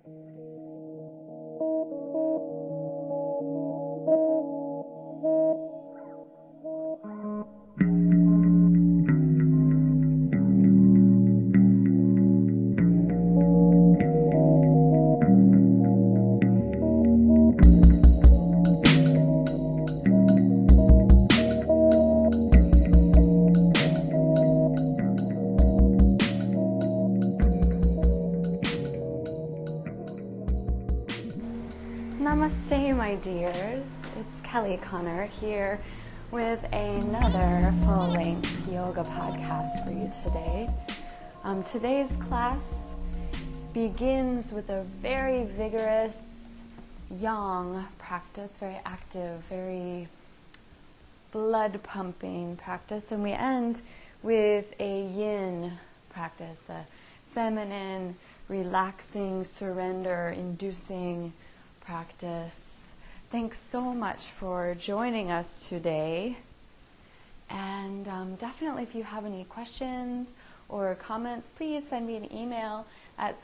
Namaste, my dears. It's Kelly Connor here with another full-length yoga podcast for you today. Today's class begins with a very vigorous yang practice, very active, very blood-pumping practice, and we end with a yin practice, a feminine, relaxing, surrender-inducing practice. Thanks so much for joining us today. And definitely if you have any questions or comments, please send me an email at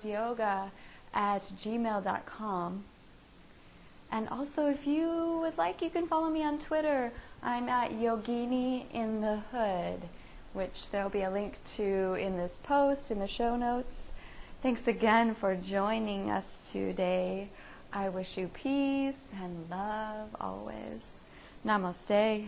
sunroseyoga@gmail.com. And also if you would like, you can follow me on Twitter. I'm at Yogini in the Hood, which there'll be a link to in this post, in the show notes. Thanks again for joining us today. I wish you peace and love always. Namaste.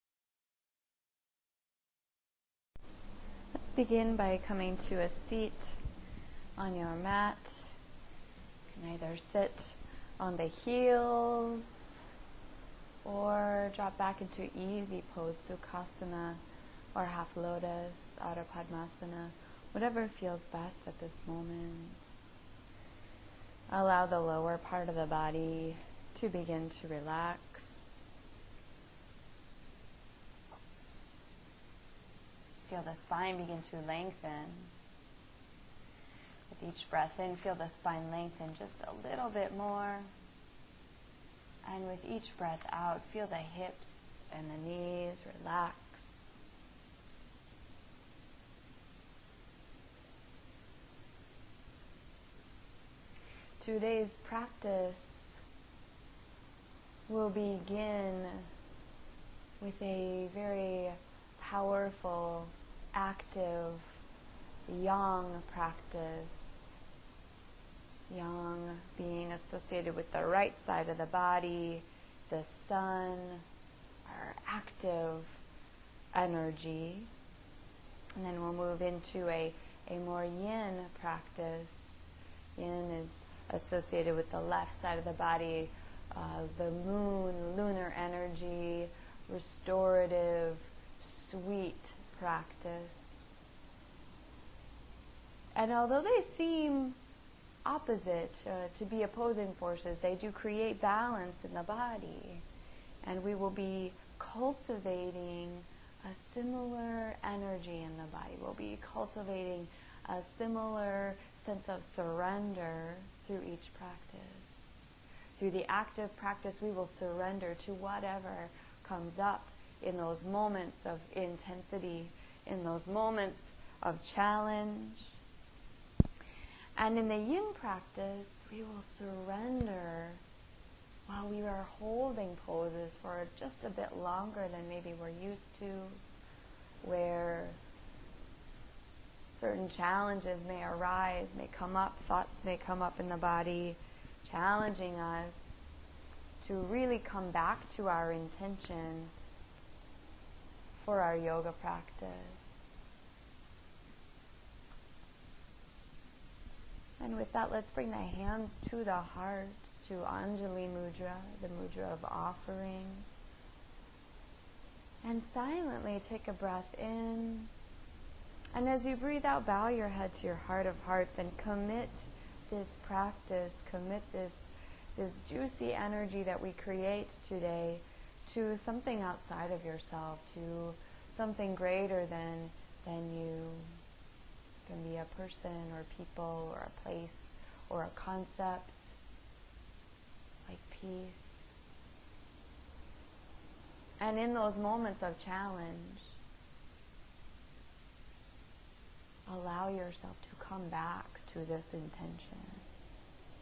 Let's begin by coming to a seat on your mat. You can either sit on the heels or drop back into easy pose, Sukhasana or half lotus, Ardha Padmasana, whatever feels best at this moment. Allow the lower part of the body to begin to relax. Feel the spine begin to lengthen. With each breath in, feel the spine lengthen just a little bit more. And with each breath out, feel the hips and the knees relax. Today's practice will begin with a very powerful, active yang practice. Yang being associated with the right side of the body, the sun, our active energy. And then we'll move into a more yin practice. Yin is associated with the left side of the body, the moon, lunar energy, restorative, sweet practice. And although they seem opposite, to be opposing forces, they do create balance in the body. And we will be cultivating a similar energy in the body. We'll be cultivating a similar sense of surrender through each practice. Through the active practice, we will surrender to whatever comes up in those moments of intensity, in those moments of challenge. And in the yin practice, we will surrender while we are holding poses for just a bit longer than maybe we're used to, where certain challenges may arise, may come up, thoughts may come up in the body, challenging us to really come back to our intention for our yoga practice. And with that, let's bring the hands to the heart, to Anjali Mudra, the mudra of offering. And silently take a breath in. And as you breathe out, bow your head to your heart of hearts and commit this practice, commit this juicy energy that we create today to something outside of yourself, to something greater than you. It can be a person or people or a place or a concept, like peace. And in those moments of challenge, allow yourself to come back to this intention.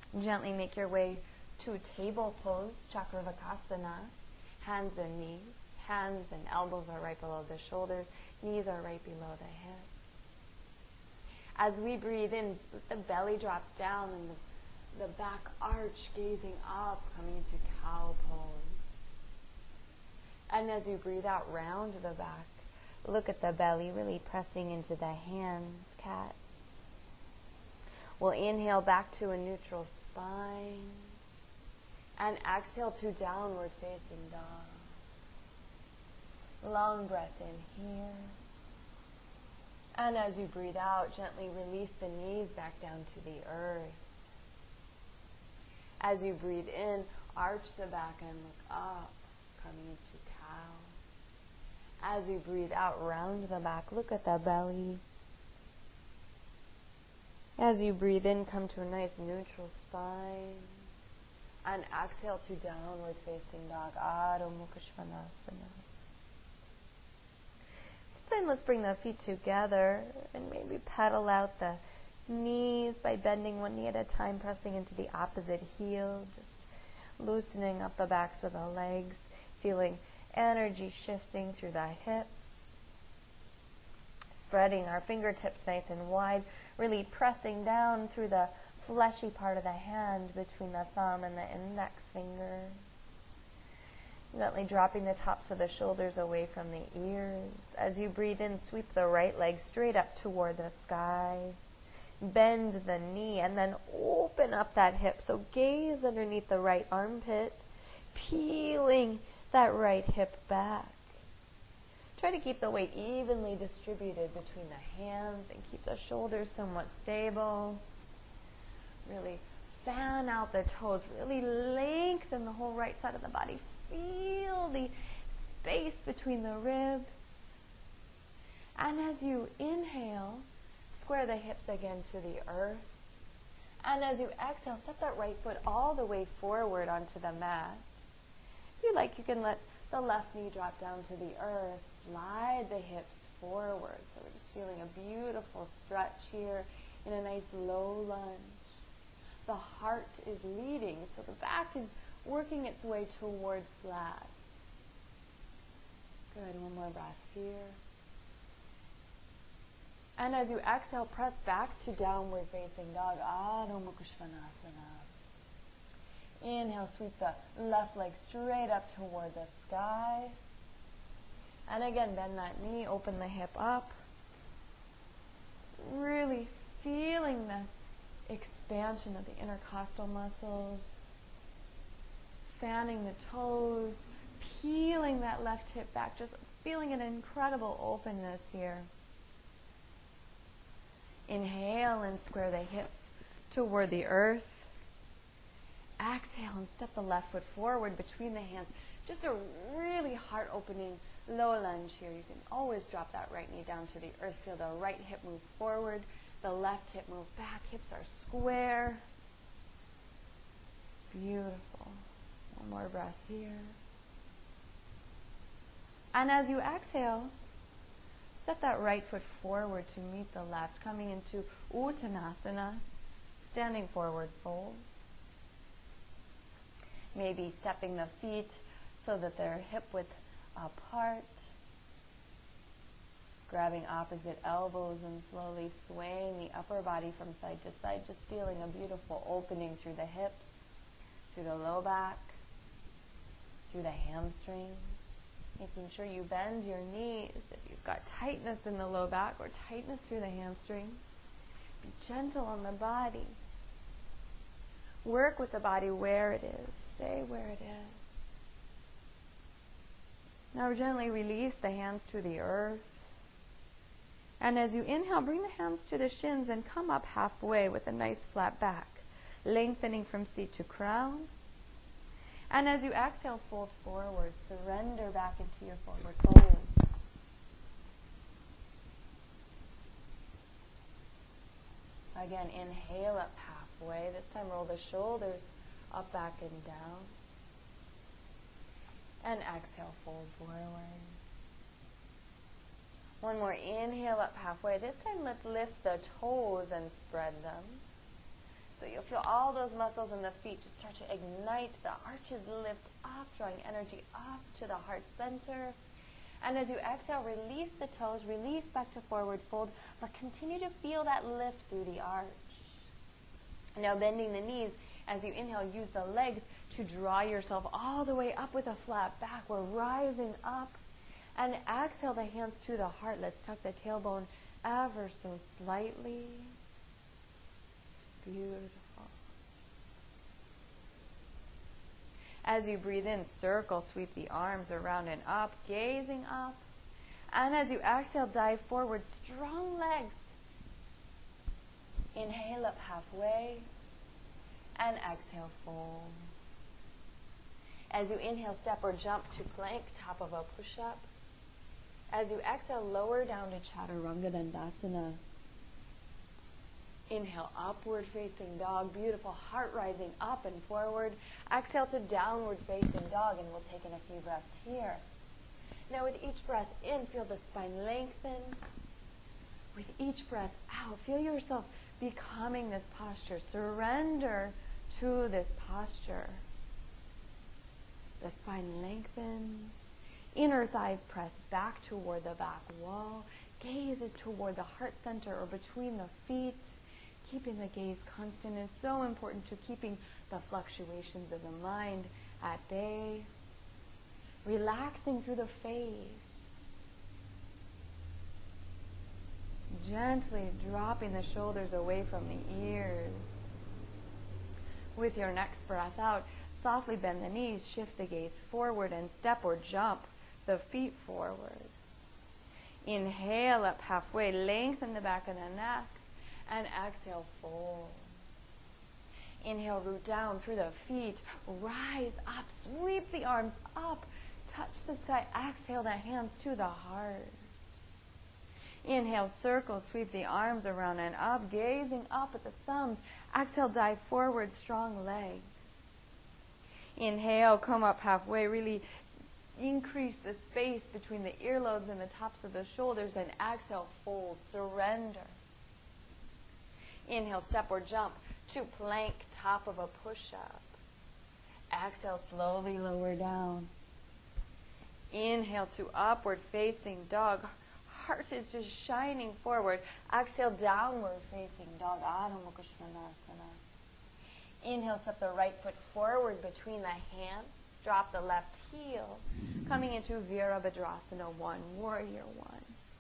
Gently make your way to a table pose, Chakravakasana, hands and knees. Hands and elbows are right below the shoulders, knees are right below the hips. As we breathe in, let the belly drop down and the back arch, gazing up, coming into cow pose. And as you breathe out, round the back, look at the belly, really pressing into the hands, cat. We'll inhale back to a neutral spine and exhale to downward facing dog. Long breath in here. And as you breathe out, gently release the knees back down to the earth. As you breathe in, arch the back and look up, coming into cow. As you breathe out, round the back, look at the belly. As you breathe in, come to a nice neutral spine. And exhale to downward facing dog, Adho Mukha Svanasana. This time let's bring the feet together and maybe pedal out the knees by bending one knee at a time, pressing into the opposite heel, just loosening up the backs of the legs, feeling energy shifting through the hips. Spreading our fingertips nice and wide, really pressing down through the fleshy part of the hand between the thumb and the index finger. Gently dropping the tops of the shoulders away from the ears. As you breathe in, sweep the right leg straight up toward the sky. Bend the knee and then open up that hip. So gaze underneath the right armpit, peeling that right hip back. Try to keep the weight evenly distributed between the hands and keep the shoulders somewhat stable. Really fan out the toes. Really lengthen the whole right side of the body. Feel the space between the ribs. And as you inhale, square the hips again to the earth. And as you exhale, step that right foot all the way forward onto the mat. If you like, you can let the left knee drop down to the earth. Slide the hips forward. So we're just feeling a beautiful stretch here in a nice low lunge. The heart is leading, so the back is working its way toward flat. Good, one more breath here. And as you exhale, press back to downward facing dog, Adho Mukha Svanasana. Inhale, sweep the left leg straight up toward the sky. And again, bend that knee, open the hip up. Really feeling the expansion of the intercostal muscles. Fanning the toes, peeling that left hip back, just feeling an incredible openness here. Inhale and square the hips toward the earth. Exhale and step the left foot forward between the hands. Just a really heart-opening low lunge here. You can always drop that right knee down to the earth. Feel the right hip move forward, the left hip move back. Hips are square. Beautiful. One more breath here. And as you exhale, step that right foot forward to meet the left, coming into Uttanasana, standing forward fold. Maybe stepping the feet so that they're hip width apart. Grabbing opposite elbows and slowly swaying the upper body from side to side, just feeling a beautiful opening through the hips, through the low back, through the hamstrings. Making sure you bend your knees if you've got tightness in the low back or tightness through the hamstrings. Be gentle on the body. Work with the body where it is. Stay where it is. Now gently release the hands to the earth. And as you inhale, bring the hands to the shins and come up halfway with a nice flat back, lengthening from seat to crown. And as you exhale, fold forward. Surrender back into your forward fold. Again, inhale up halfway. This time roll the shoulders up, back, and down. And exhale, fold forward. One more inhale up halfway. This time let's lift the toes and spread them. So you'll feel all those muscles in the feet just start to ignite. The arches lift up, drawing energy up to the heart center. And as you exhale, release the toes, release back to forward fold, but continue to feel that lift through the arch. Now bending the knees, as you inhale, use the legs to draw yourself all the way up with a flat back. We're rising up. And exhale the hands to the heart. Let's tuck the tailbone ever so slightly. Beautiful. As you breathe in, circle, sweep the arms around and up, gazing up. And as you exhale, dive forward, strong legs. Inhale up halfway, and exhale, fold. As you inhale, step or jump to plank, top of a push-up. As you exhale, lower down to Chaturanga Dandasana. Inhale, upward facing dog. Beautiful, heart rising up and forward. Exhale to downward facing dog, and we'll take in a few breaths here. Now with each breath in, feel the spine lengthen. With each breath out, feel yourself becoming this posture. Surrender to this posture. The spine lengthens. Inner thighs press back toward the back wall. Gaze is toward the heart center or between the feet. Keeping the gaze constant is so important to keeping the fluctuations of the mind at bay. Relaxing through the face. Gently dropping the shoulders away from the ears. With your next breath out, softly bend the knees, shift the gaze forward, and step or jump the feet forward. Inhale up halfway, lengthen the back of the neck, and exhale, fold. Inhale, root down through the feet, rise up, sweep the arms up, touch the sky, exhale the hands to the heart. Inhale, circle, sweep the arms around and up, gazing up at the thumbs. Exhale, dive forward, strong legs. Inhale, come up halfway, really increase the space between the earlobes and the tops of the shoulders, and exhale, fold, surrender. Inhale, step or jump to plank, top of a push-up. Exhale, slowly lower down. Inhale to upward facing dog. Heart is just shining forward. Exhale, downward facing dog, Adho Mukha Svanasana. Inhale, step the right foot forward between the hands. Drop the left heel. Coming into Virabhadrasana 1, Warrior 1.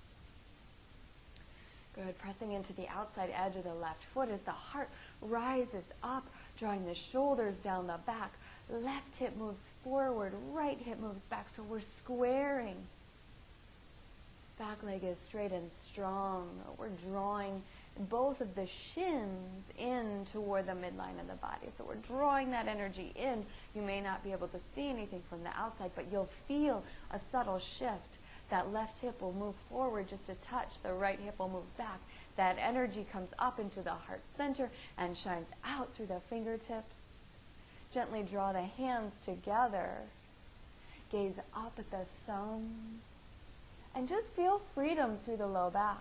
Good. Pressing into the outside edge of the left foot as the heart rises up, drawing the shoulders down the back. Left hip moves forward, right hip moves back. So we're squaring. Back leg is straight and strong. We're drawing both of the shins in toward the midline of the body. So we're drawing that energy in. You may not be able to see anything from the outside, but you'll feel a subtle shift. That left hip will move forward just a touch. The right hip will move back. That energy comes up into the heart center and shines out through the fingertips. Gently draw the hands together. Gaze up at the thumbs. And just feel freedom through the low back.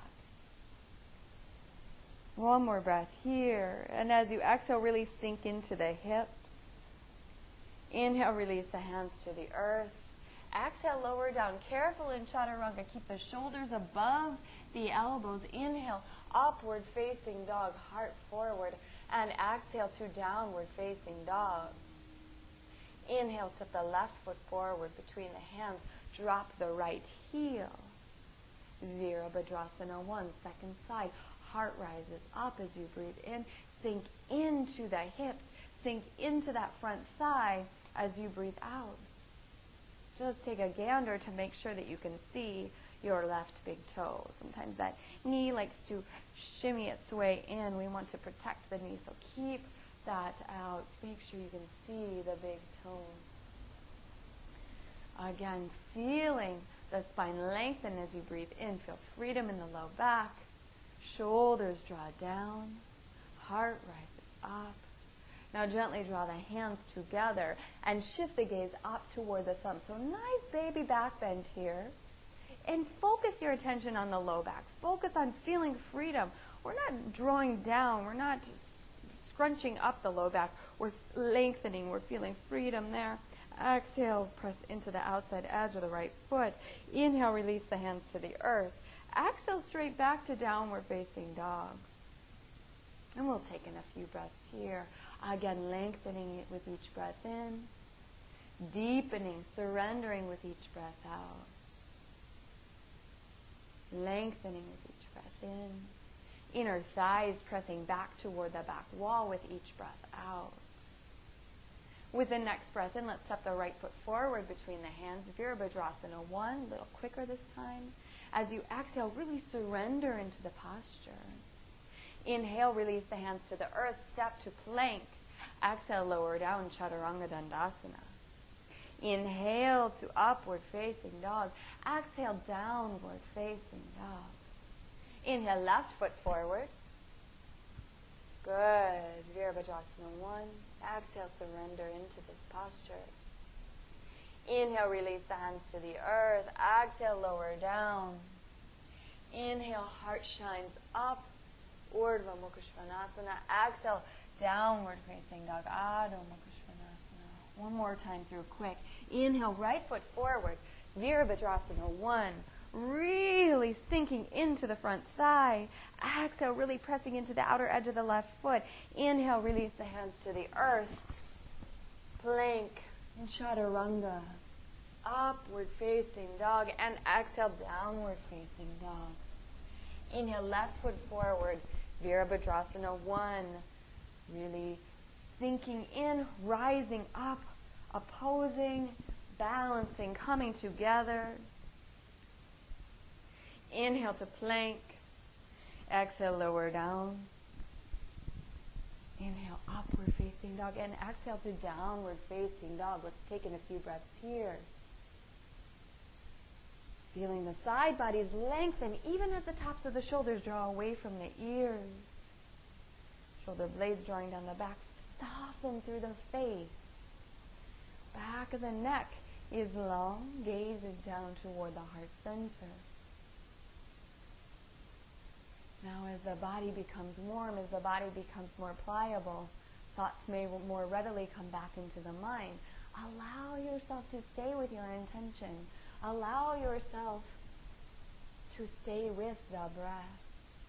One more breath here. And as you exhale, really sink into the hips. Inhale, release the hands to the earth. Exhale, lower down. Careful in Chaturanga. Keep the shoulders above the elbows. Inhale, upward facing dog, heart forward. And exhale to downward facing dog. Inhale, step the left foot forward between the hands. Drop the right heel. Virabhadrasana 1, second side. Heart rises up as you breathe in. Sink into the hips. Sink into that front thigh as you breathe out. Just take a gander to make sure that you can see your left big toe. Sometimes that knee likes to shimmy its way in. We want to protect the knee, so keep that out. Make sure you can see the big toe. Again, feeling the spine lengthen as you breathe in. Feel freedom in the low back. Shoulders draw down. Heart rises up. Now gently draw the hands together and shift the gaze up toward the thumb. So nice baby back bend here. And focus your attention on the low back. Focus on feeling freedom. We're not drawing down. We're not just scrunching up the low back. We're lengthening. We're feeling freedom there. Exhale, press into the outside edge of the right foot. Inhale, release the hands to the earth. Exhale, straight back to downward facing dog. And we'll take in a few breaths here. Again, lengthening it with each breath in. Deepening, surrendering with each breath out. Lengthening with each breath in. Inner thighs pressing back toward the back wall with each breath out. With the next breath in, let's step the right foot forward between the hands. Virabhadrasana 1, a little quicker this time. As you exhale, really surrender into the posture. Inhale, release the hands to the earth, step to plank. Exhale, lower down, Chaturanga Dandasana. Inhale to upward facing dog. Exhale, downward facing dog. Inhale, left foot forward. Good. Virabhadrasana 1. Exhale, surrender into this posture. Inhale, release the hands to the earth. Exhale, lower down. Inhale, heart shines up. Urdhva Mukha Svanasana. Exhale, downward facing dog. Adho Mukha Svanasana. One more time through quick. Inhale, right foot forward. Virabhadrasana 1. Really sinking into the front thigh. Exhale, really pressing into the outer edge of the left foot. Inhale, release the hands to the earth. Plank and Chaturanga. Upward facing dog. And exhale, downward facing dog. Inhale, left foot forward. Virabhadrasana 1. Really sinking in, rising up, opposing, balancing, coming together. Inhale to plank. Exhale, lower down. Inhale, upward facing dog. And exhale to downward facing dog. Let's take in a few breaths here. Feeling the side bodies lengthen even as the tops of the shoulders draw away from the ears. Shoulder blades drawing down the back. Soften through the face. Back of the neck is long. Gaze is down toward the heart center. Now as the body becomes warm, as the body becomes more pliable, thoughts may more readily come back into the mind. Allow yourself to stay with your intention. Allow yourself to stay with the breath.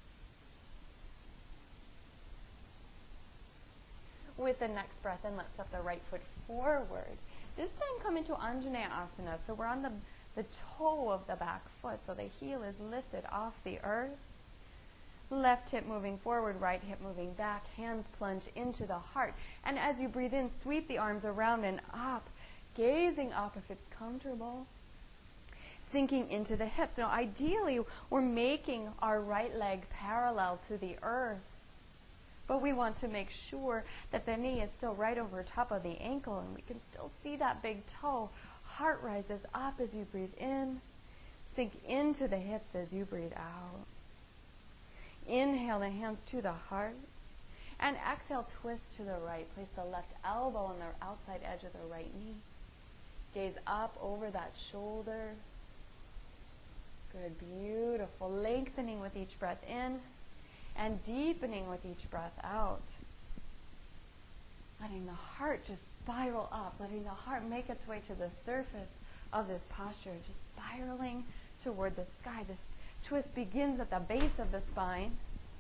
With the next breath in, let's step the right foot forward. This time come into Anjaneya Asana. So we're on the toe of the back foot. So the heel is lifted off the earth. Left hip moving forward, right hip moving back. Hands plunge into the heart. And as you breathe in, sweep the arms around and up. Gazing up if it's comfortable. Sinking into the hips. Now ideally, we're making our right leg parallel to the earth. But we want to make sure that the knee is still right over top of the ankle and we can still see that big toe. Heart rises up as you breathe in. Sink into the hips as you breathe out. Inhale the hands to the heart. And exhale, twist to the right. Place the left elbow on the outside edge of the right knee. Gaze up over that shoulder. Good, beautiful. Lengthening with each breath in. And deepening with each breath out. Letting the heart just spiral up. Letting the heart make its way to the surface of this posture. Just spiraling toward the sky. This twist begins at the base of the spine.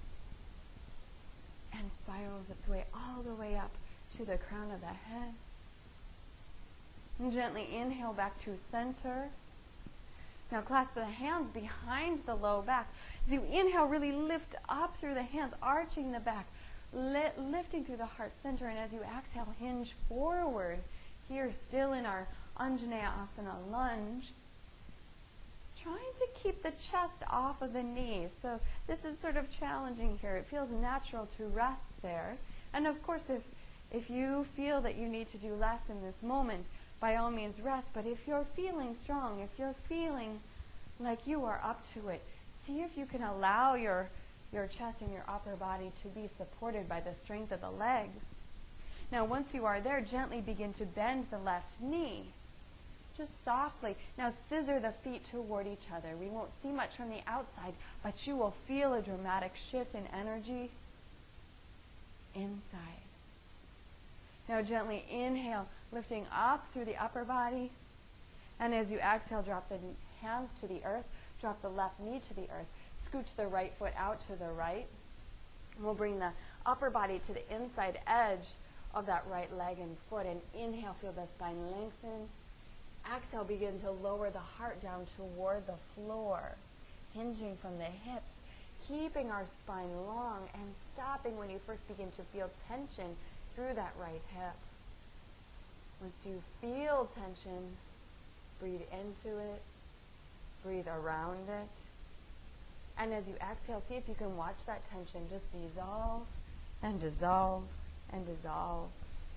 And spirals its way all the way up to the crown of the head. And gently inhale back to center. Now clasp the hands behind the low back. As you inhale, really lift up through the hands, arching the back, lifting through the heart center. And as you exhale, hinge forward. Here, still in our Anjaneya Asana lunge. Trying to keep the chest off of the knees. So this is sort of challenging here. It feels natural to rest there. And of course, if you feel that you need to do less in this moment, by all means rest. But if you're feeling strong, if you're feeling like you are up to it, see if you can allow your chest and your upper body to be supported by the strength of the legs. Now once you are there, gently begin to bend the left knee. Just softly. Now scissor the feet toward each other. We won't see much from the outside, but you will feel a dramatic shift in energy. inside. Now gently inhale, lifting up through the upper body. And as you exhale, drop the hands to the earth. Drop the left knee to the earth. Scooch the right foot out to the right. We'll bring the upper body to the inside edge of that right leg and foot. And inhale, feel the spine lengthen. Exhale, begin to lower the heart down toward the floor, hinging from the hips, keeping our spine long and stopping when you first begin to feel tension through that right hip. Once you feel tension, breathe into it, breathe around it. And as you exhale, see if you can watch that tension just dissolve and dissolve and dissolve.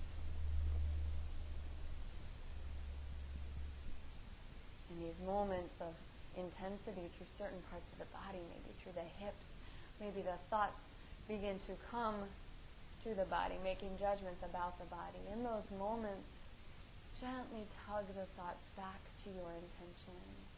In these moments of intensity through certain parts of the body, maybe through the hips, maybe the thoughts begin to come through the body, making judgments about the body. In those moments, gently tug the thoughts back to your intention.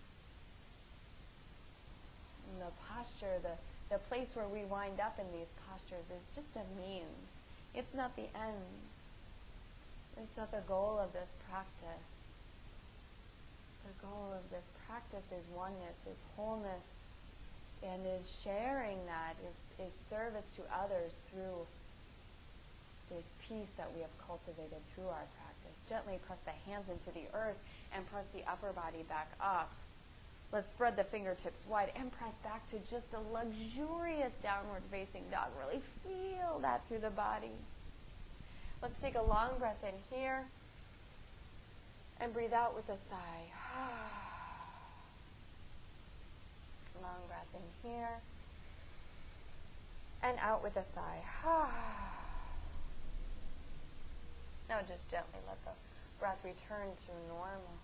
And the posture, the place where we wind up in these postures is just a means. It's not the end. It's not the goal of this practice. The goal of this practice is oneness, is wholeness, and is sharing that, is service to others through this peace that we have cultivated through our practice. Gently press the hands into the earth and press the upper body back up. Let's spread the fingertips wide and press back to just a luxurious downward facing dog. Really feel that through the body. Let's take a long breath in here and breathe out with a sigh. Long breath in here and out with a sigh. Now just gently let the breath return to normal.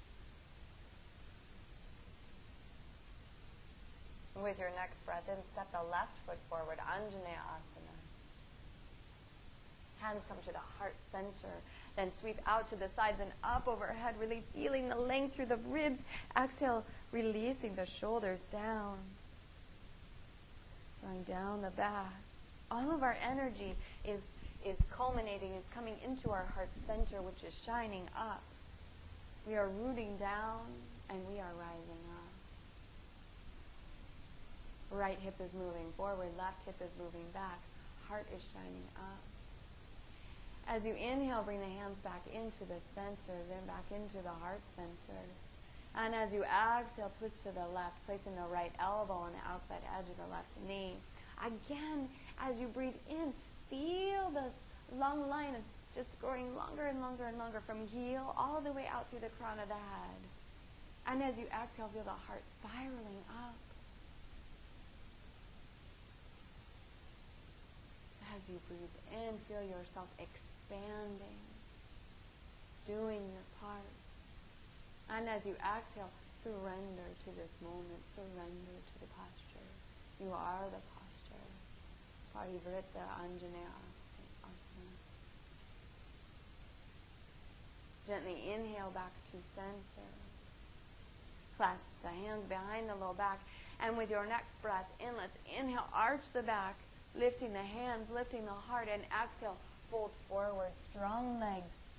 With your next breath in, step the left foot forward, Anjaneyasana. Hands come to the heart center, then sweep out to the sides and up overhead, really feeling the length through the ribs. Exhale, releasing the shoulders down, drawing down the back. All of our energy is culminating, is coming into our heart center, which is shining up. We are rooting down and we are rising up. Right hip is moving forward, left hip is moving back. Heart is shining up. As you inhale, bring the hands back into the center, then back into the heart center. And as you exhale, twist to the left, placing the right elbow on the outside edge of the left knee. Again, as you breathe in, feel this long line of just growing longer and longer and longer from heel all the way out through the crown of the head. And as you exhale, feel the heart spiraling up. As you breathe in, feel yourself expanding, doing your part. And as you exhale, surrender to this moment, surrender to the posture. You are the posture. Parivrita Anjaneyasana. Gently inhale back to center. Clasp the hands behind the low back. And with your next breath in, let's inhale, arch the back, lifting the hands, lifting the heart, and exhale, fold forward, strong legs.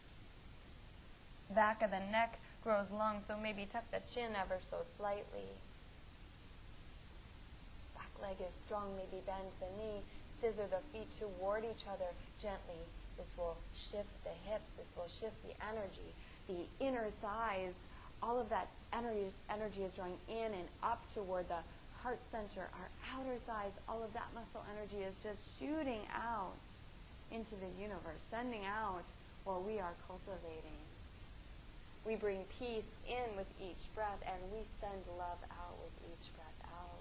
Back of the neck grows long, so maybe tuck the chin ever so slightly. Back leg is strong, maybe bend the knee, scissor the feet toward each other gently. This will shift the hips, this will shift the energy. The inner thighs, all of that energy is drawing in and up toward the heart center, our outer thighs, all of that muscle energy is just shooting out into the universe, sending out what we are cultivating. We bring peace in with each breath, and we send love out with each breath out.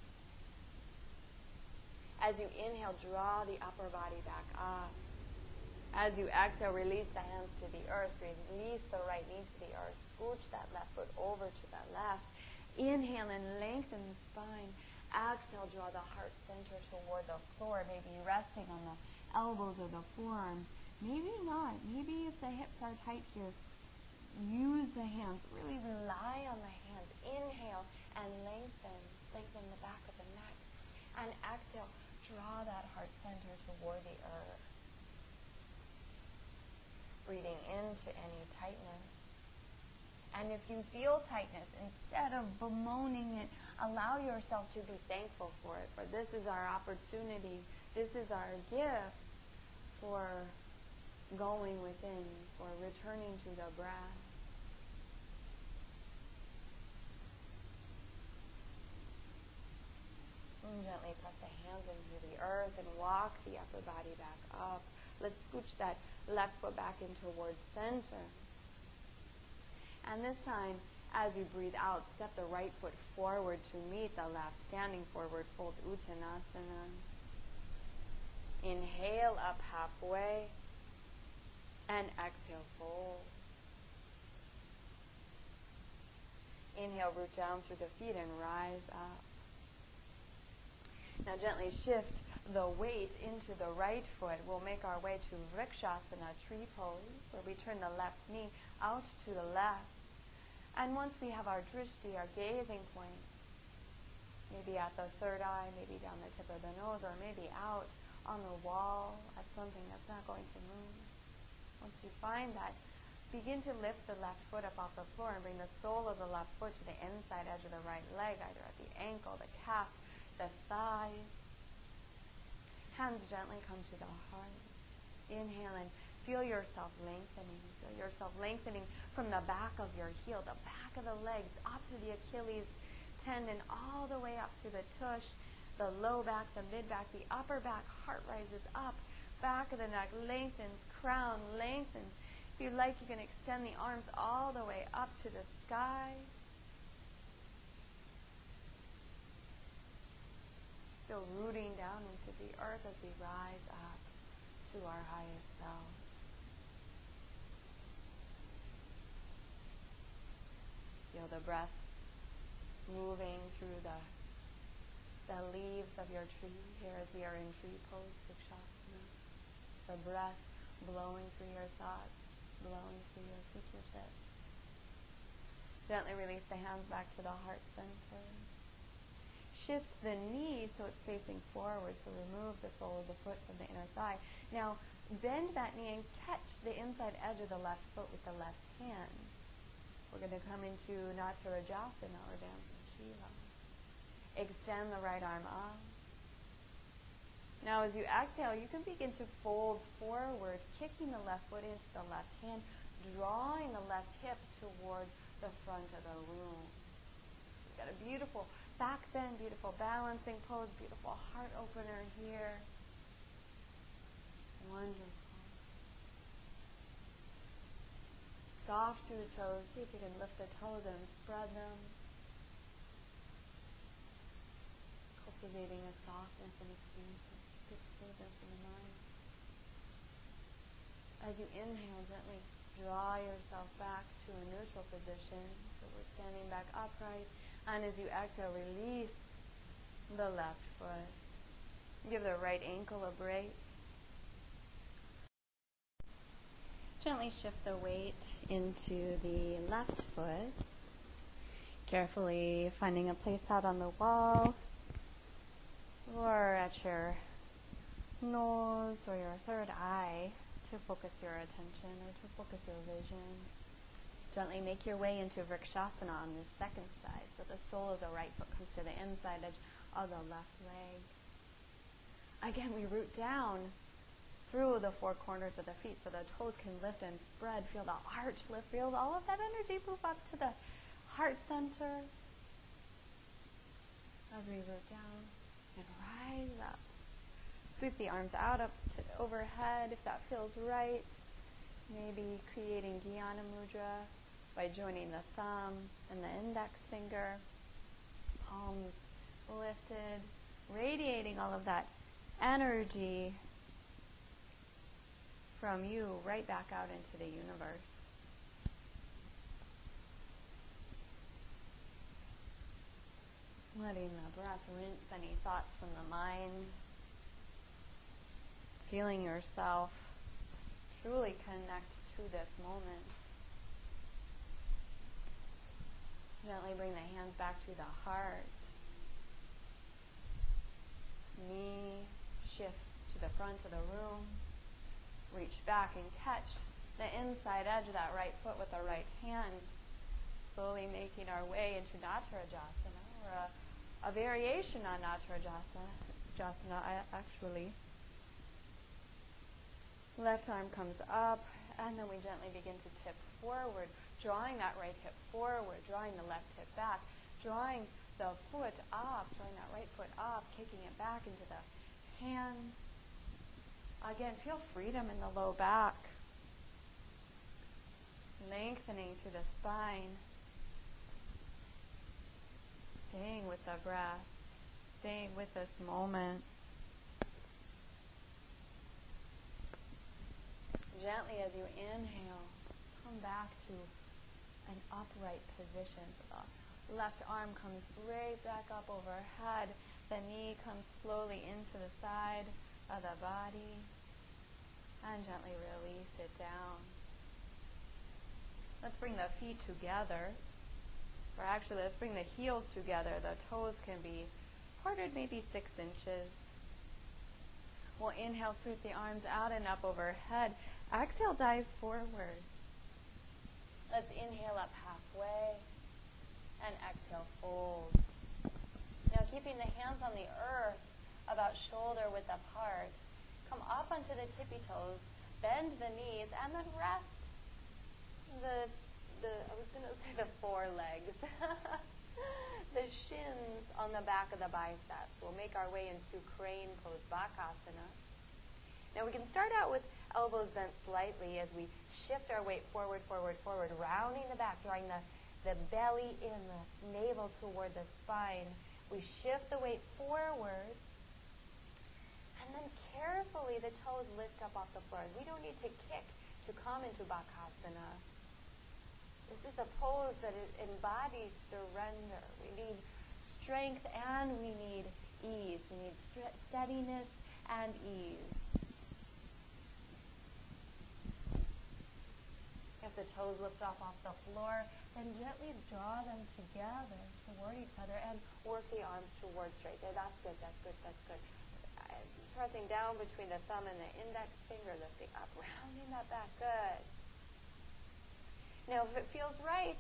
As you inhale, draw the upper body back up. As you exhale, release the hands to the earth, release the right knee to the earth, scooch that left foot over to the left. Inhale and lengthen the spine. Exhale, draw the heart center toward the floor, maybe resting on the elbows or the forearms. Maybe not. Maybe if the hips are tight here, use the hands. Really rely on the hands. Inhale and lengthen the back of the neck. And exhale, draw that heart center toward the breathing into any tightness. And if you feel tightness, instead of bemoaning it, allow yourself to be thankful for it. For this is our opportunity. This is our gift for going within, for returning to the breath. And gently press the hands into the earth and walk the upper body back up. Let's scooch that left foot back in towards center. And this time, as you breathe out, step the right foot forward to meet the left, standing forward fold Uttanasana. Inhale up halfway, and exhale, fold. Inhale, root down through the feet and rise up. Now gently shift the weight into the right foot. We'll make our way to Vrikshasana, tree pose, where we turn the left knee out to the left. And once we have our drishti, our gazing point, maybe at the third eye, maybe down the tip of the nose, or maybe out on the wall at something that's not going to move. Once you find that, begin to lift the left foot up off the floor and bring the sole of the left foot to the inside edge of the right leg, either at the ankle, the calf, the thigh. Hands gently come to the heart. Inhale and feel yourself lengthening. Feel yourself lengthening from the back of your heel, the back of the legs, up to the Achilles tendon, all the way up to the tush, the low back, the mid back, the upper back. Heart rises up, back of the neck lengthens, crown lengthens. If you'd like, you can extend the arms all the way up to the sky. Still rooting down into the earth as we rise up to our highest self. Feel the breath moving through the leaves of your tree here as we are in tree pose, Vrikshasana. The breath blowing through your thoughts, blowing through your fingertips. Gently release the hands back to the heart center. Shift the knee so it's facing forward, so remove the sole of the foot from the inner thigh. Now, bend that knee and catch the inside edge of the left foot with the left hand. We're going to come into Natarajasana, or dancing Shiva. Extend the right arm up. Now, as you exhale, you can begin to fold forward, kicking the left foot into the left hand, drawing the left hip toward the front of the room. You've got a beautiful back bend, beautiful balancing pose, beautiful heart opener here. Wonderful. Soft through the toes. See if you can lift the toes and spread them. Cultivating a softness and expansion, good smoothness in the mind. As you inhale, gently draw yourself back to a neutral position. So we're standing back upright. And as you exhale, release the left foot. Give the right ankle a break. Gently shift the weight into the left foot. Carefully finding a place out on the wall or at your nose or your third eye to focus your attention or to focus your vision. Gently make your way into Vrikshasana on the second side, so the sole of the right foot comes to the inside edge of the left leg. Again, we root down through the four corners of the feet so the toes can lift and spread. Feel the arch lift. Feel all of that energy move up to the heart center as we root down and rise up. Sweep the arms out up to overhead if that feels right. Maybe creating Jnana Mudra by joining the thumb and the index finger. Palms lifted, radiating all of that energy from you right back out into the universe. Letting the breath rinse any thoughts from the mind. Feeling yourself truly connect to this moment. Gently bring the hands back to the heart. Knee shifts to the front of the room. Reach back and catch the inside edge of that right foot with the right hand, slowly making our way into Natarajasana, or a variation on Natarajasana, actually. Left arm comes up, and then we gently begin to tip forward, drawing that right hip forward, drawing the left hip back, drawing the foot up, drawing that right foot up, kicking it back into the hand. Again, feel freedom in the low back. Lengthening through the spine. Staying with the breath. Staying with this moment. Gently as you inhale, come back to an upright position. So the left arm comes straight back up overhead. The knee comes slowly into the side of the body. And gently release it down. Let's bring the feet together. Or actually, let's bring the heels together. The toes can be parted maybe 6 inches. We'll inhale, sweep the arms out and up overhead. Exhale, dive forward. Let's inhale up halfway. And exhale, fold. Now keeping the hands on the earth, about shoulder width apart. Come up onto the tippy toes. Bend the knees and then rest I was going to say the forelegs. The shins on the back of the biceps. We'll make our way into crane pose, Bakasana. Now we can start out with elbows bent slightly as we shift our weight forward, forward, forward, rounding the back, drawing the belly in, the navel toward the spine. We shift the weight forward, and then carefully the toes lift up off the floor. We don't need to kick to come into Bakasana. This is a pose that embodies surrender. We need strength and we need ease. We need steadiness and ease. If the toes lift off the floor, then gently draw them together toward each other and work the arms towards straight. There, that's good, that's good, that's good. Pressing down between the thumb and the index finger, lifting up, rounding that back, good. Now, if it feels right,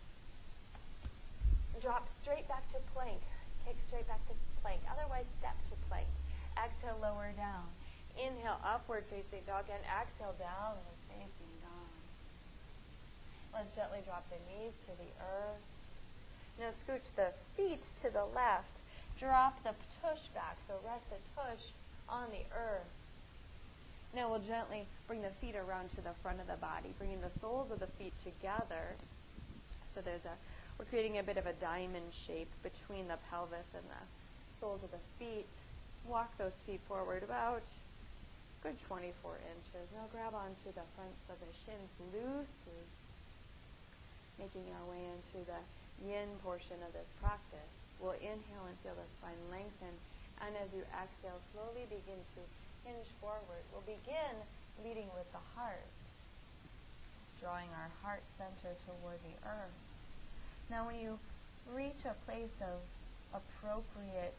drop straight back to plank. Kick straight back to plank. Otherwise, step to plank. Exhale, lower down. Inhale, upward facing dog, and exhale, downward facing dog. Let's gently drop the knees to the earth. Now, scooch the feet to the left. Drop the tush back, so rest the tush on the earth. Now we'll gently bring the feet around to the front of the body, bringing the soles of the feet together. So we're creating a bit of a diamond shape between the pelvis and the soles of the feet. Walk those feet forward about a good 24 inches. Now grab onto the fronts of the shins loosely, making our way into the yin portion of this practice. We'll inhale and feel the spine lengthen, and as you exhale, slowly begin to hinge forward. We'll begin leading with the heart, drawing our heart center toward the earth. Now when you reach a place of appropriate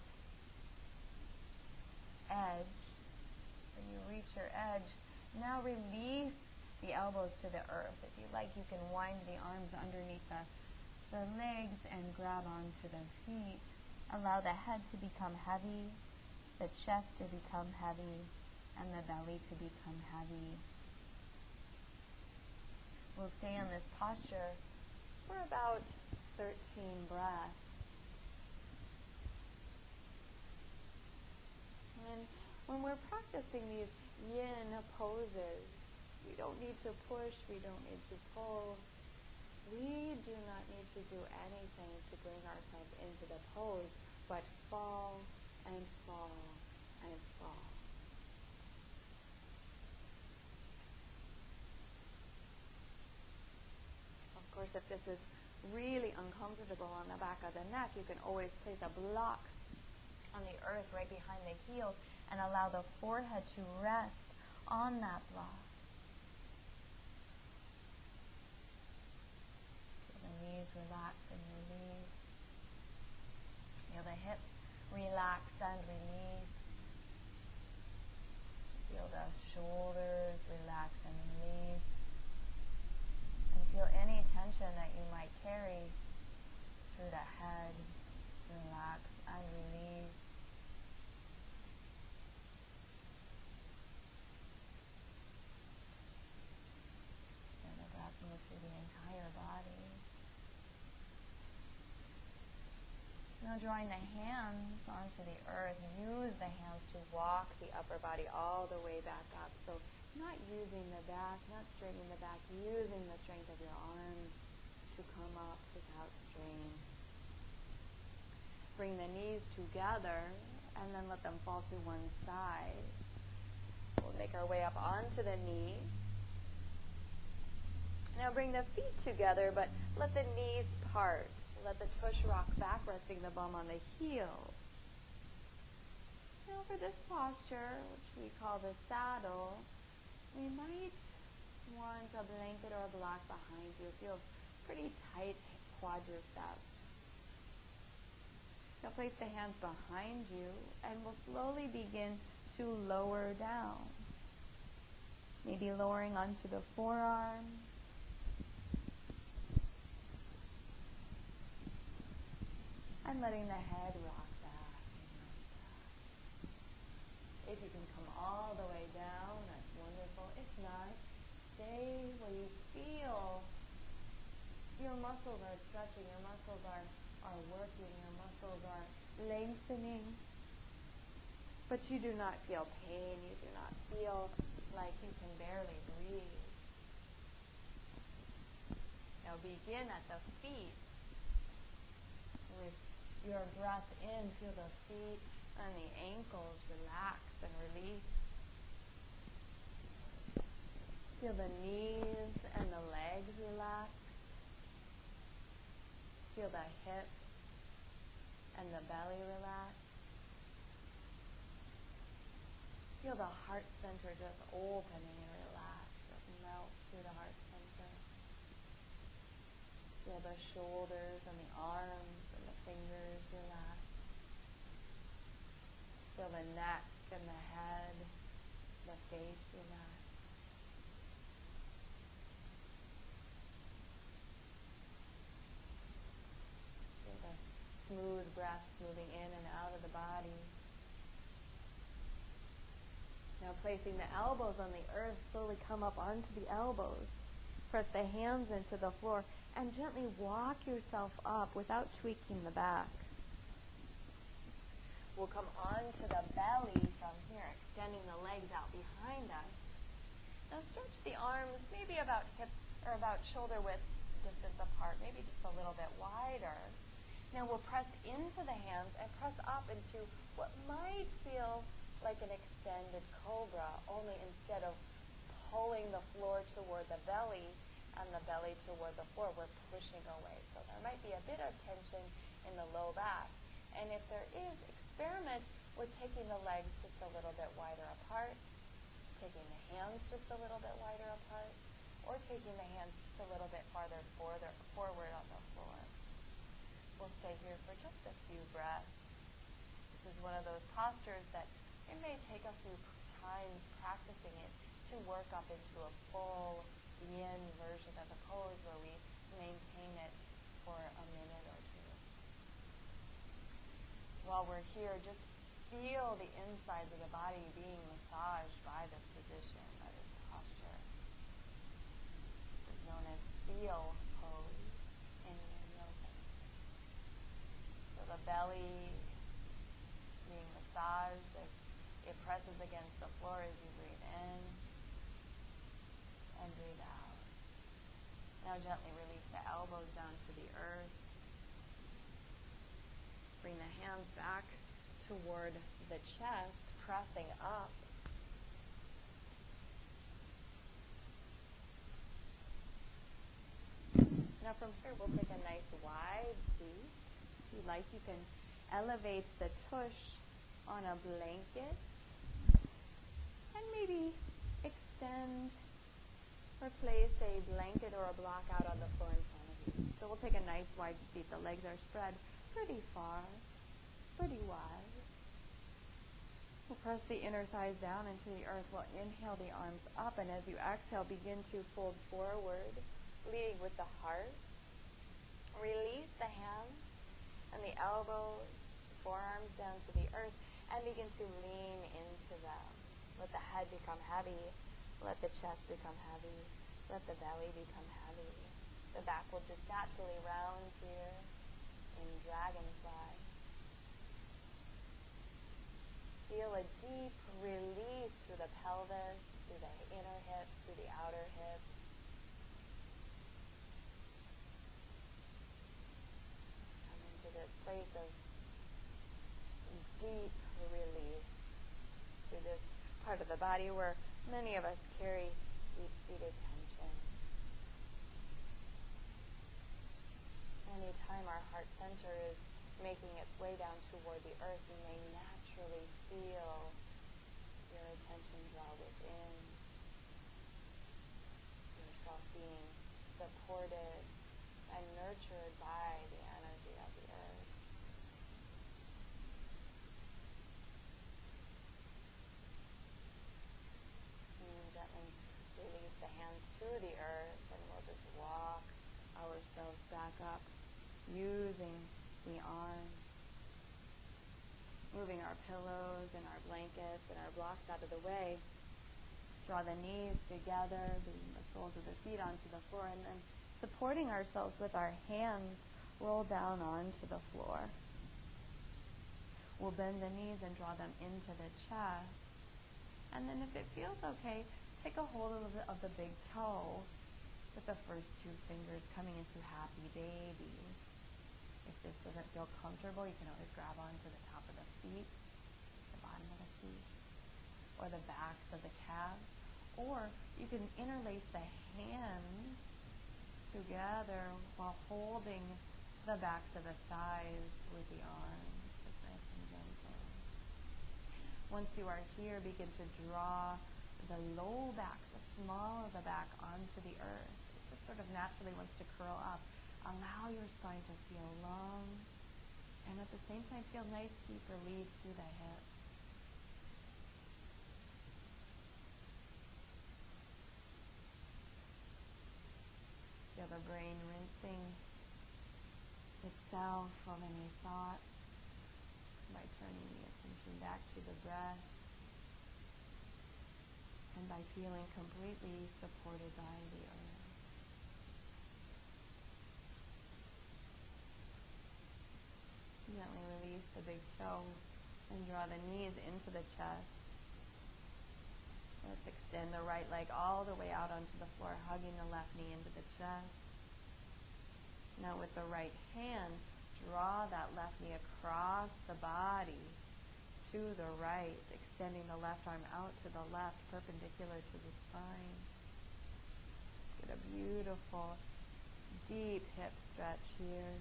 edge, when you reach your edge, now release the elbows to the earth. If you like, you can wind the arms underneath the legs and grab onto the feet. Allow the head to become heavy, the chest to become heavy, and the belly to become heavy. We'll stay in this posture for about 13 breaths. And when we're practicing these yin poses, we don't need to push, we don't need to pull. We do not need to do anything to bring ourselves into the pose, but fall and fall and fall. Of course, if this is really uncomfortable on the back of the neck, you can always place a block on the earth right behind the heels and allow the forehead to rest on that block. Knees relax and release. Feel the hips relax and release. Feel the shoulders relax and release. Now drawing the hands onto the earth, use the hands to walk the upper body all the way back up. So not using the back, not straightening the back, using the strength of your arms to come up without strain. Bring the knees together and then let them fall to one side. We'll make our way up onto the knees. Now bring the feet together, but let the knees part. Let the tush rock back, resting the bum on the heels. Now for this posture, which we call the saddle, we might want a blanket or a block behind you. Feel pretty tight quadriceps. Now place the hands behind you and we'll slowly begin to lower down. Maybe lowering onto the forearms. And letting the head rock back and rest back. If you can come all the way down, that's wonderful. If not, stay where you feel your muscles are stretching, your muscles are working, your muscles are lengthening. But you do not feel pain, you do not feel like you can barely breathe. Now begin at the feet. With your breath in, feel the feet and the ankles relax and release. Feel the knees and the legs relax. Feel the hips and the belly relax. Feel the heart center just opening and relax. Just melt through the heart center. Feel the shoulders and the arms and the fingers relax. Feel the neck and the head, the face relax. Feel the smooth breath moving in and out of the body. Now placing the elbows on the earth, slowly come up onto the elbows. Press the hands into the floor and gently walk yourself up without tweaking the back. We'll come onto the belly from here, extending the legs out behind us. Now stretch the arms maybe about hip or about shoulder width distance apart, maybe just a little bit wider. Now we'll press into the hands and press up into what might feel like an extended cobra, only instead of pulling the floor toward the belly and the belly toward the floor, we're pushing away. So there might be a bit of tension in the low back. And if there is, experiment with taking the legs just a little bit wider apart, taking the hands just a little bit wider apart, or taking the hands just a little bit farther forward on the floor. We'll stay here for just a few breaths. This is one of those postures that it may take a few times practicing it to work up into a full yin version of the pose where we maintain it for a minute or two. While we're here, just feel the insides of the body being massaged by this position, by this posture. This is known as seal pose in yoga. So the belly being massaged as it presses against the floor as you breathe in and breathe out. Now gently release the elbows down to the earth. Bring the hands back toward the chest, pressing up. Now from here we'll take a nice wide seat. If you like, you can elevate the tush on a blanket and maybe extend or place a blanket or a block out on the floor in front of you. So we'll take a nice wide seat. The legs are spread pretty far, pretty wide. We'll press the inner thighs down into the earth. We'll inhale the arms up, and as you exhale, begin to fold forward, leading with the heart. Release the hands and the elbows, forearms down to the earth, and begin to lean into them. Let the head become heavy. Let the chest become heavy. Let the belly become heavy. The back will just naturally round here in dragonfly. feel a deep release through the pelvis, through the inner hips, through the outer hips. Come into this place of deep release through this part of the body where many of us carry deep-seated tension. Anytime our heart center is making its way down toward the earth, you may naturally feel your attention draw within, yourself being supported and nurtured by the energy of the earth. And gently release the hands to the earth, and we'll just walk ourselves back up using the arms, moving our pillows and our blankets and our blocks out of the way. Draw the knees together, bringing the soles of the feet onto the floor, and then supporting ourselves with our hands, roll down onto the floor. We'll bend the knees and draw them into the chest. And then if it feels okay, take a hold of the big toe with the first two fingers coming into happy baby. If this doesn't feel comfortable, you can always grab onto the top of the feet, the bottom of the feet, or the backs of the calves. Or you can interlace the hands together while holding the backs of the thighs with the arms. Just nice and gentle. Once you are here, begin to draw the low back, the small of the back, onto the earth. It just sort of naturally wants to curl up. Allow your spine to feel long, and at the same time feel nice deep release through the hips. Feel the brain rinsing itself of any thoughts by turning the attention back to the breath, and by feeling completely supported by the earth. Gently release the big toe and draw the knees into the chest. Let's extend the right leg all the way out onto the floor, hugging the left knee into the chest. Now with the right hand, draw that left knee across the body to the right, extending the left arm out to the left, perpendicular to the spine. Let's get a beautiful, deep hip stretch here.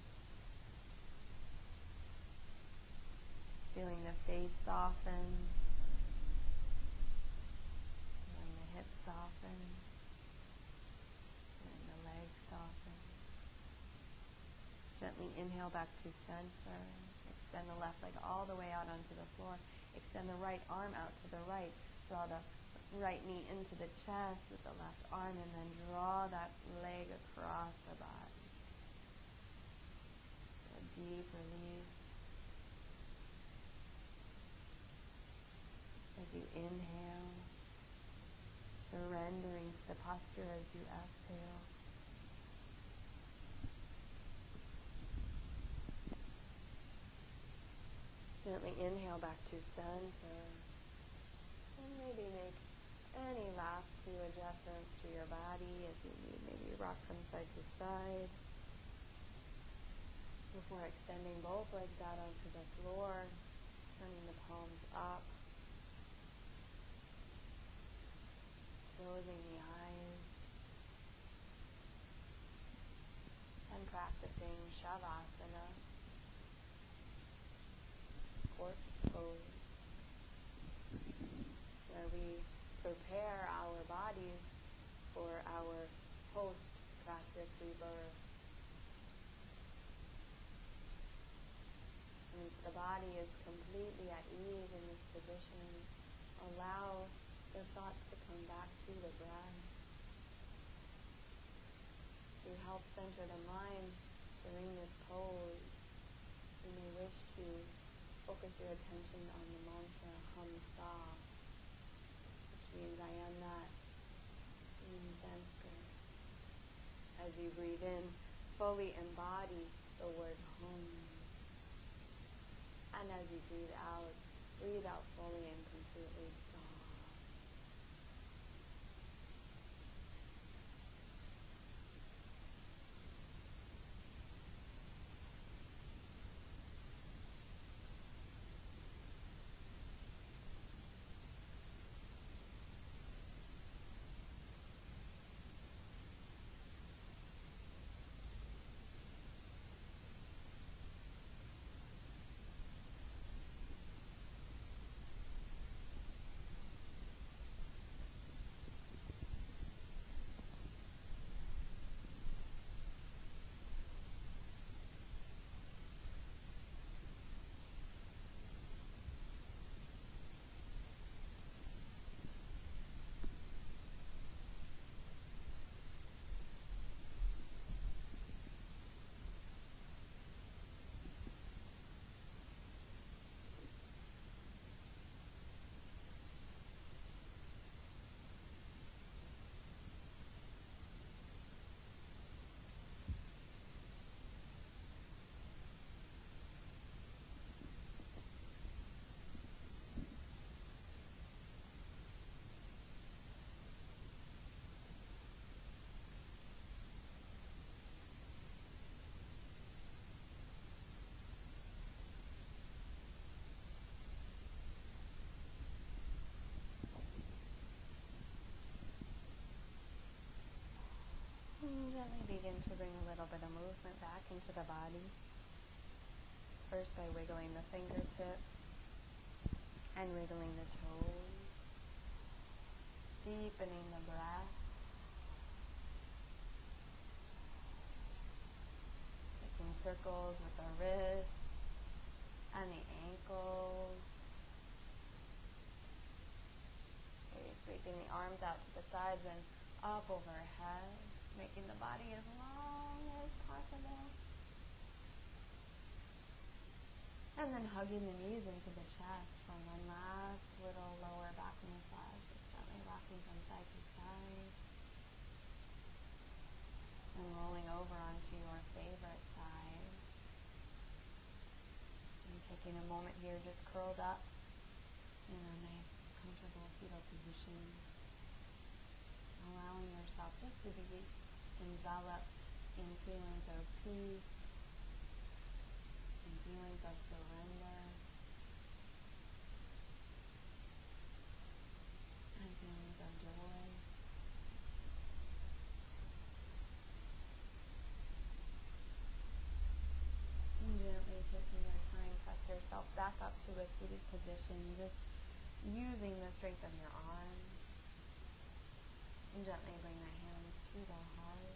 Feeling the face soften, feeling the hips soften, feeling the legs soften. Gently inhale back to center. Extend the left leg all the way out onto the floor. Extend the right arm out to the right. Draw the right knee into the chest with the left arm, and then draw that leg across the body. A deep release. As you inhale, surrendering to the posture as you exhale. Gently inhale back to center. And maybe make any last few adjustments to your body as you need. Maybe rock from side to side. Before extending both legs out onto the floor, turning the palms up. Closing the eyes, and practicing Shavasana, corpse pose, where we prepare our bodies for our post-practice rebirth. Once the body is completely at ease in this position, allow the thoughts to come back to the breath. To help center the mind during this pose, you may wish to focus your attention on the mantra Hum Sa, which means I am that in Sanskrit. As you breathe in, fully embody the word Hum. And as you breathe out, Breathe out fully and completely. Stop. Gently begin to bring a little bit of movement back into the body. First by wiggling the fingertips and wiggling the toes. Deepening the breath. Making circles with the wrists and the ankles. Okay, sweeping the arms out to the sides and up overhead. Making the body as long as possible. And then hugging the knees into the chest for one last little lower back massage. Just gently rocking from side to side. And rolling over onto your favorite side. And taking a moment here just curled up in a nice comfortable fetal position. Allowing yourself just to be enveloped in feelings of peace and feelings of surrender and feelings of joy. And gently taking your time, press yourself back up to a seated position, just using the strength of your arms. And gently bring the hands to the heart.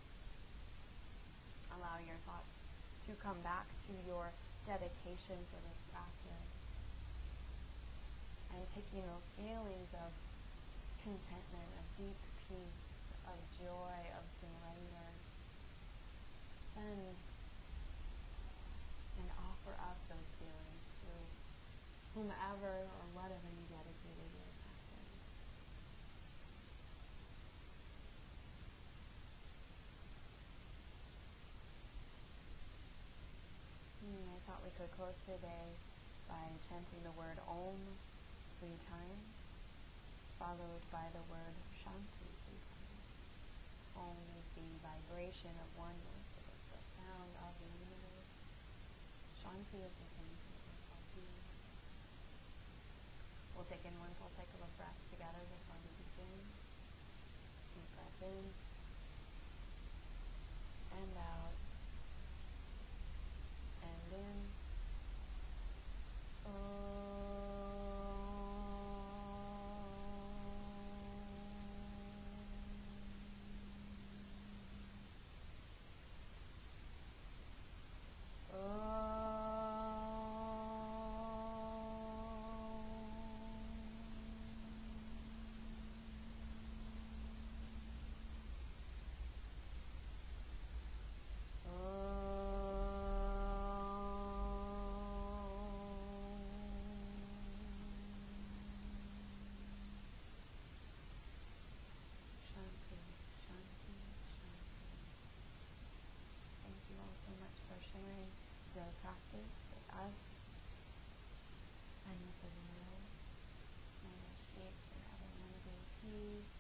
Allow your thoughts to come back to your dedication for this practice. And taking those feelings of contentment, of deep peace, of joy, of surrender. Send and offer up those feelings to whomever or whatever you dedicated your practice. I thought we could close today by chanting the word Om 3 times, followed by the word Shanti 3 times. Om is the vibration of oneness, it is the sound of the universe. Shanti is the thing of being. We'll take in one full cycle of breath together before we begin. Deep breath in and out. And in. Practice with us and with the world. May our spirits forever one be peace.